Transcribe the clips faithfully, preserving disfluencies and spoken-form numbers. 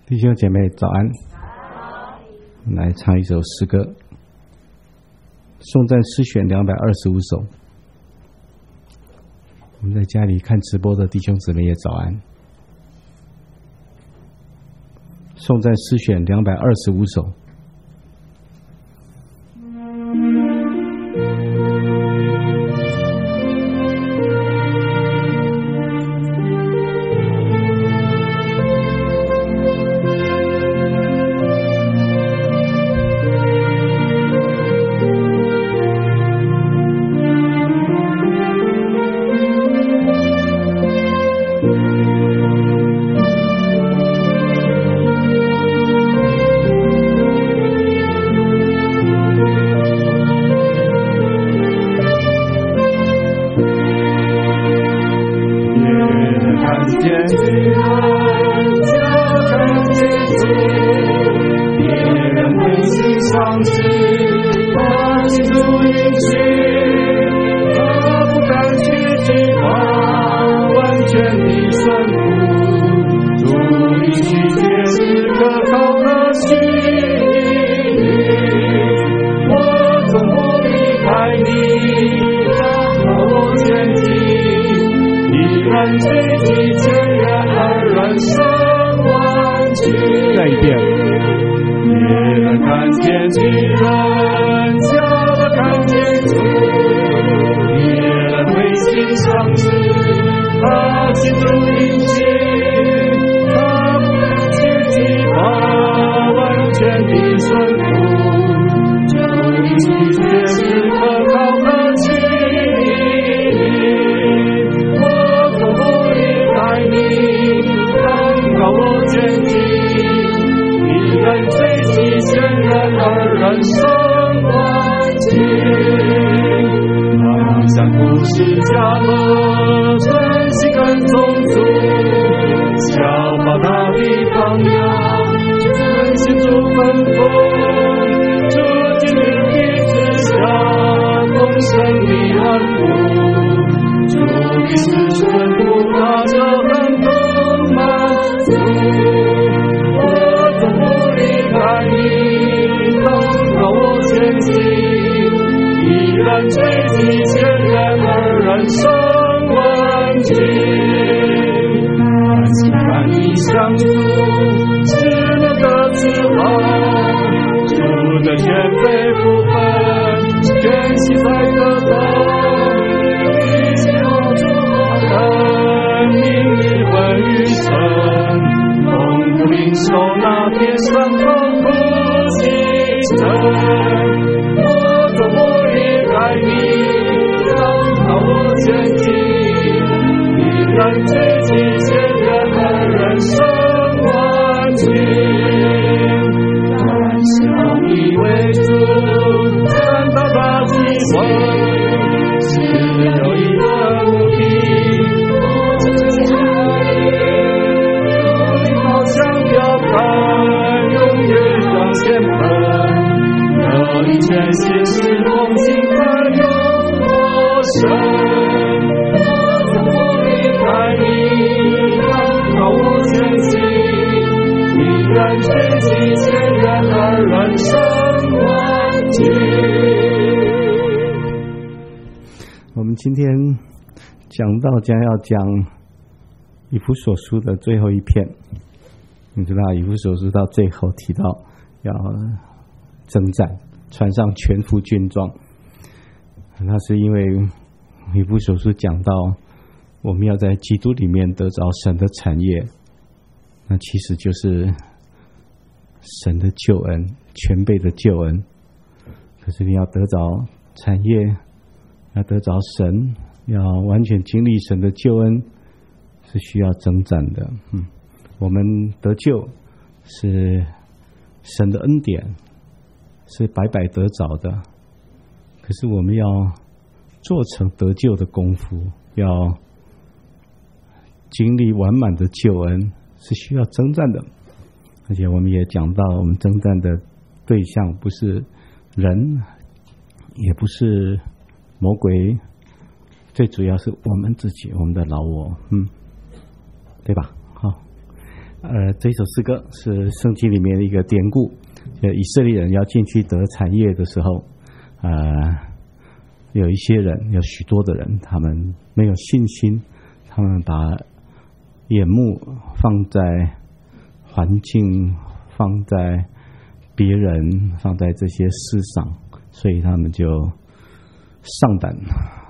弟兄姐妹早安，我们来唱一首诗歌，颂赞诗选两百二十五首。我们在家里看直播的弟兄姊妹也早安。颂赞诗选两百二十五首。我们今天讲到将要讲以弗所书的最后一篇，你知道以弗所书到最后提到要征战，穿上全副军装，那是因为以弗所书讲到我们要在基督里面得着神的产业，那其实就是神的救恩，全备的救恩。可是你要得着产业，要得着神，要完全经历神的救恩，是需要征战的。嗯，我们得救是神的恩典，是白白得着的。可是我们要做成得救的功夫，要经历完满的救恩，是需要征战的。而且我们也讲到，我们征战的对象不是人，也不是魔鬼，最主要是我们自己，我们的老我，嗯，对吧？好， 呃，这首诗歌是圣经里面的一个典故，就以色列人要进去得产业的时候，呃，有一些人，有许多的人，他们没有信心，他们把眼目放在环境，放在别人，放在这些事上，所以他们就上胆。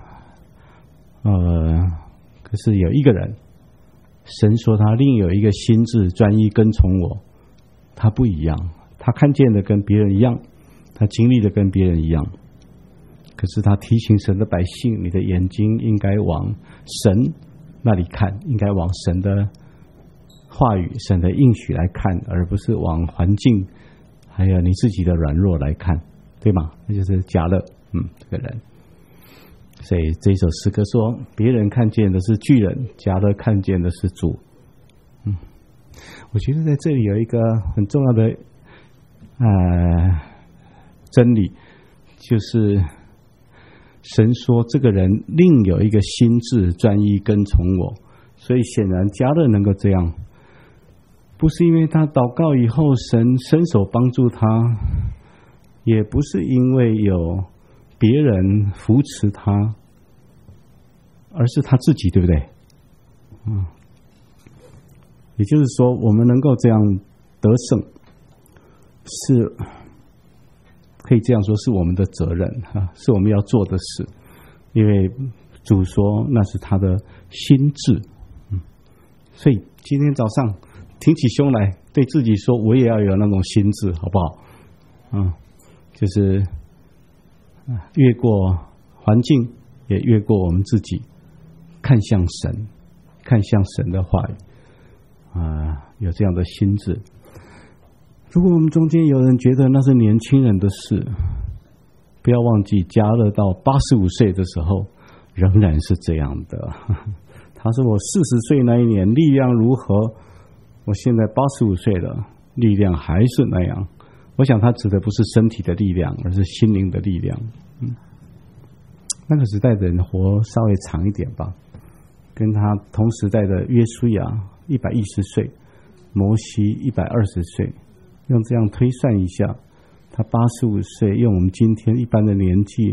呃，可是有一个人，神说他另有一个心志专一跟从我，他不一样，他看见的跟别人一样，他经历的跟别人一样，可是他提醒神的百姓，你的眼睛应该往神那里看，应该往神的话语、神的应许来看，而不是往环境还有你自己的软弱来看，对吗？那就是迦勒，嗯，这个人。所以这一首诗歌说，别人看见的是巨人，迦勒看见的是主。嗯，我觉得在这里有一个很重要的呃真理，就是神说这个人另有一个心志专一跟从我，所以显然迦勒能够这样，不是因为他祷告以后神伸手帮助他，也不是因为有别人扶持他，而是他自己，对不对？嗯，也就是说，我们能够这样得胜，是可以这样说，是我们的责任啊，是我们要做的事。因为主说那是他的心志，嗯，所以今天早上挺起胸来，对自己说，我也要有那种心志，好不好？嗯，就是越过环境，也越过我们自己，看向神，看向神的话语，啊、呃，有这样的心志。如果我们中间有人觉得那是年轻人的事，不要忘记迦勒到八十五岁的时候仍然是这样的。他说我四十岁那一年力量如何，我现在八十五岁了，力量还是那样。我想他指的不是身体的力量，而是心灵的力量。嗯，那个时代的人活稍微长一点吧，跟他同时代的约书亚一百一十岁，摩西一百二十岁，用这样推算一下，他八十五岁，用我们今天一般的年纪，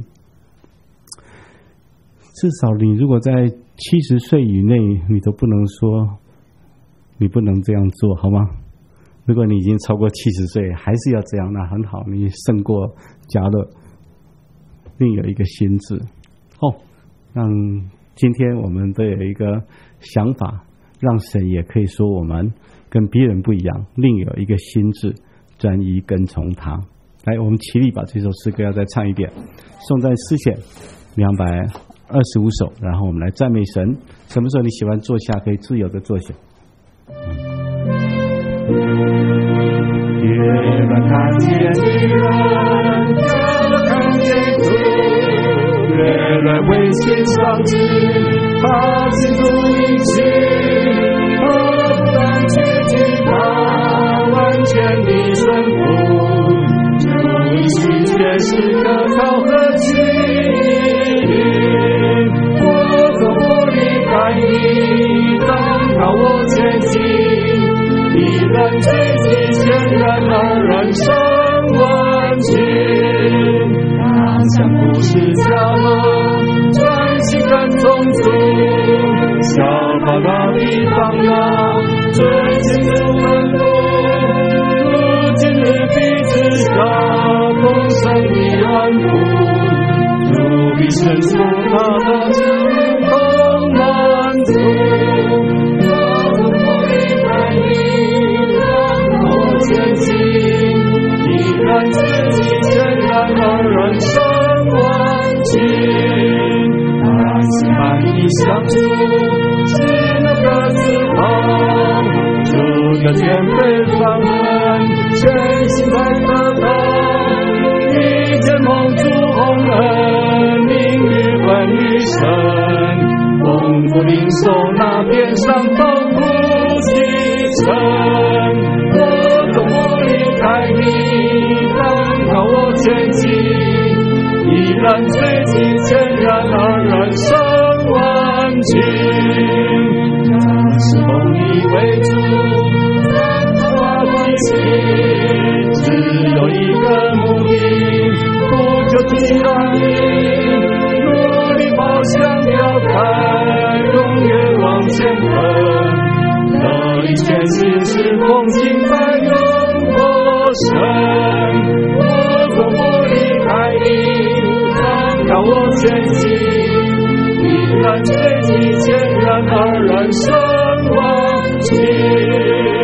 至少你如果在七十岁以内，你都不能说你不能这样做，好吗？如果你已经超过七十岁还是要这样，那很好，你胜过迦勒，另有一个心志。哦，让今天我们都有一个想法，让神也可以说我们跟别人不一样，另有一个心志专一跟从他。来，我们齐力把这首诗歌要再唱一遍，颂赞诗选两百二十五首，然后我们来赞美神。什么时候你喜欢坐下，可以自由的坐下。 越来看见的人，越看见主，越来为心上志，他心主一起，何不但去听他完全的顺服，主一起却是可靠和基因。我走不离开你，当靠我前进，依然追击，显然而然生万情。他像不是迦勒，专心跟从主，效法那地方那追寻主门路。如今日彼之下，丰盛的安福，主必伸出他的指头满足。前进，依然自己全然而然生万情。他心满意相处，是那个自豪，主的谦卑放任，全心在得到，一见蒙主洪恩，名誉冠于神，丰富领受那边上丰富启程。爱你，当靠我前进，依然追击，全然而然生万情。他是奉你为主， 全心是奉敬拜永活神，我若不离开你，怎让我前行？依然随你全然而然生往情。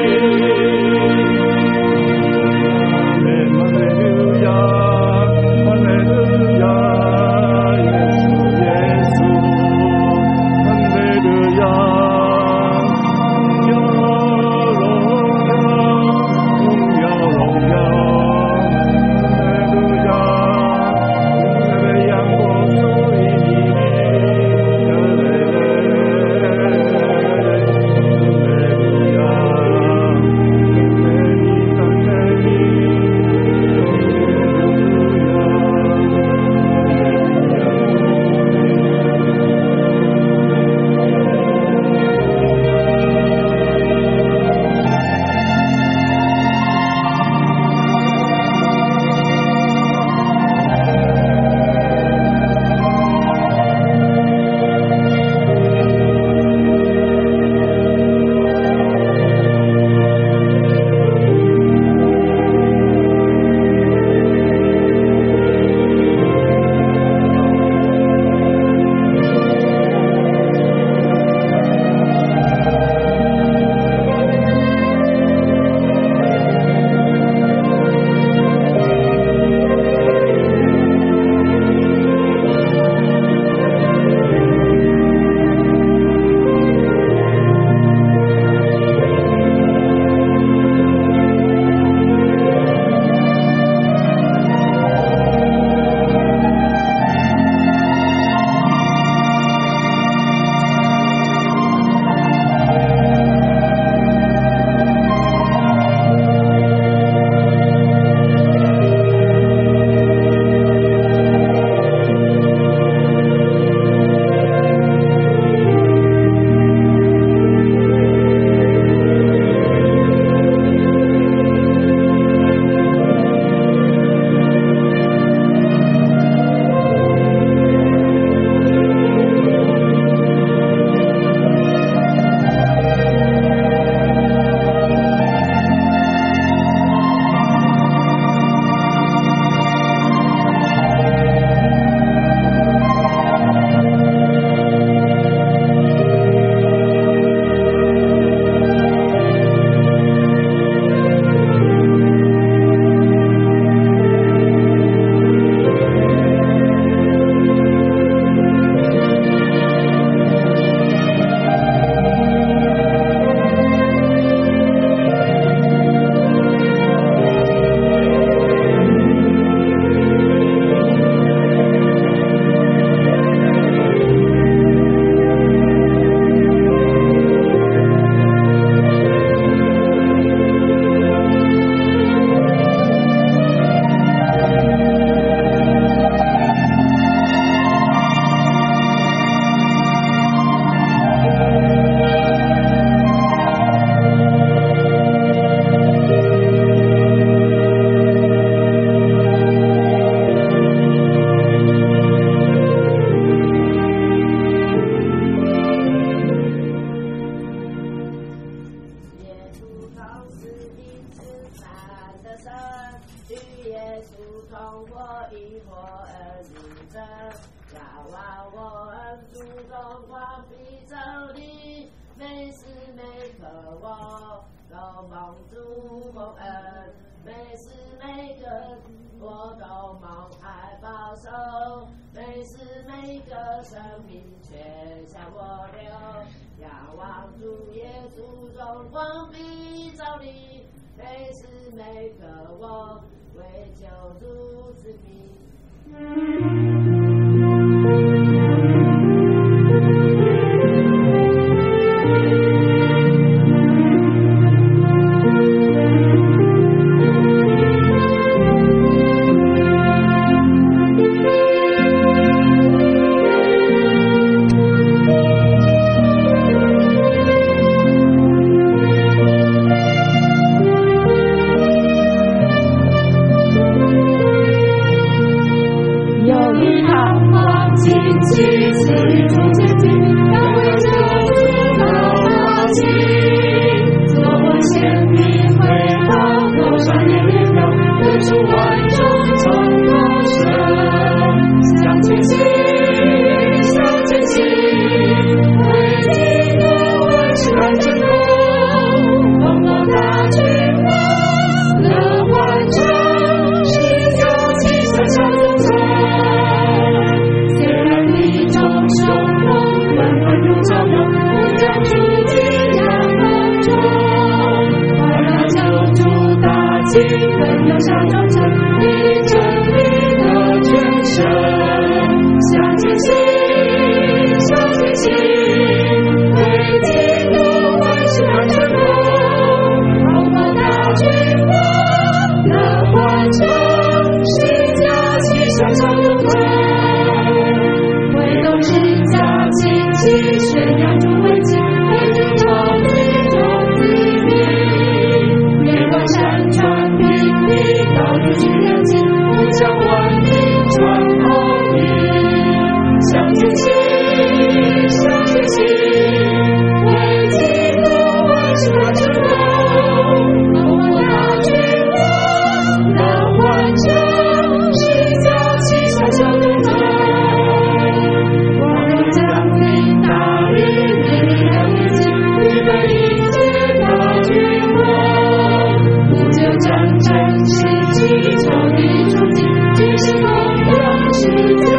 尽更留下忠诚，以真理的全身，向前行，向前行，为基督万事而成功，包括大军王的完成，十架牺牲上永恒，挥动十架旌旗，宣扬主为旗，为主朝地中子民，月光山川平地，道路去亮起，不将万民传奥义，向前行，向前行，为基督万事而成功，包括大军王的完成，十架旗上向永恒，光荣降临大日，烈日亮日起，预备迎接大君王，不久战争，世纪朝地冲击，举行荣耀世界。